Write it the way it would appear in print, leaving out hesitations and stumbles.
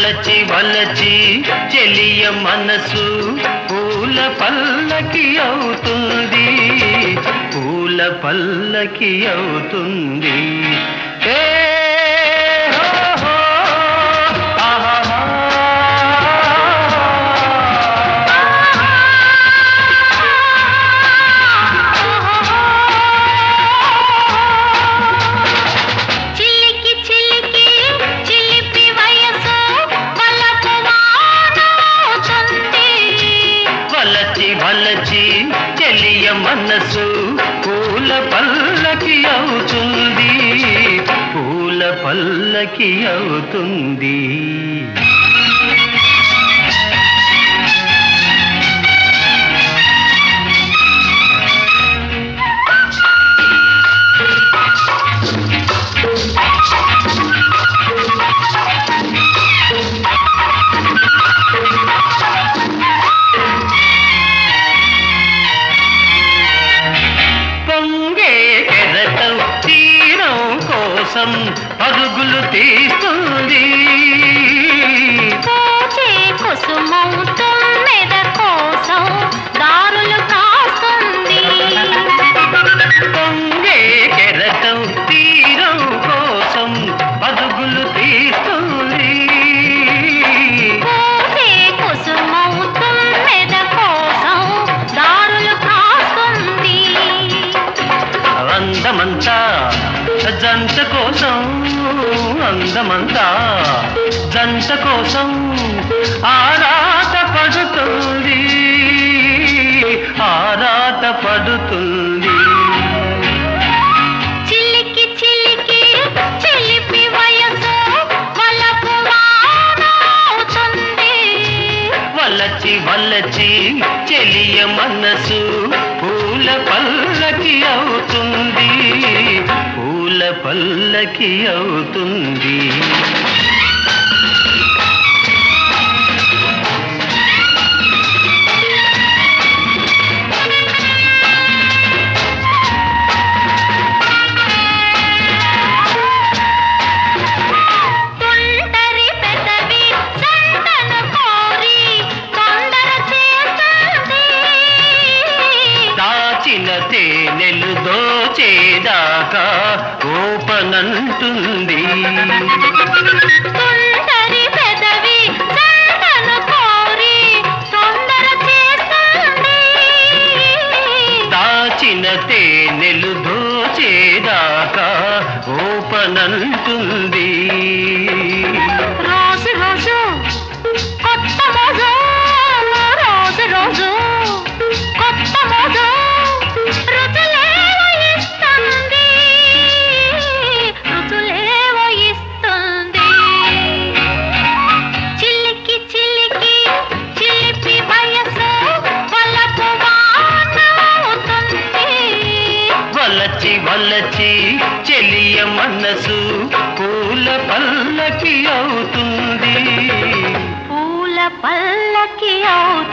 వలచి వలచి చెలియ మనసు పూల పల్లకి అవుతుంది, పూల పల్లకి అవుతుంది. ఏ వలచి చెలియ మనసు పూల పల్లకి అవుతుంది, పూల పల్లకి అవుతుంది. పరుగులు తీస్తుంది, పోచే కుసుమం తుమ్మెద కోసం దారులు కాస్తుంది. పొంగే కెరటం తీరం కోసం పరుగులు తీస్తుంది, పోచే కుసుమం తుమ్మెద కోసం దారులు కాస్తుంది. అందమంతా జంట కోసం, అందమంతా జంట కోసం ఆరాట పడుతుంది, ఆరాట పడుతుంది. చిలికి చిలికి చిలిపి వయసు వలపు వానవుతుంది, వలచి వలచి చెలియ మనసు పూల పల్లకి అవుతుంది, పూల పల్లకి అవుతుంది. తేనెలు దోచేదాకా ఓపనంటుంది, తొందరి పెదవి సంతను కోరి తొందర చేస్తుంది. దాచిన తేనెలు దోచేదాకా ఓపనంటుంది. రోజు రోజు కొత్త మోజు, రోజు రోజు కొత్త మోజు వలచి వలచి చెలియ మనసు పూల పల్లకి అవుతుంది, పూల పల్లకి అవుతుంది.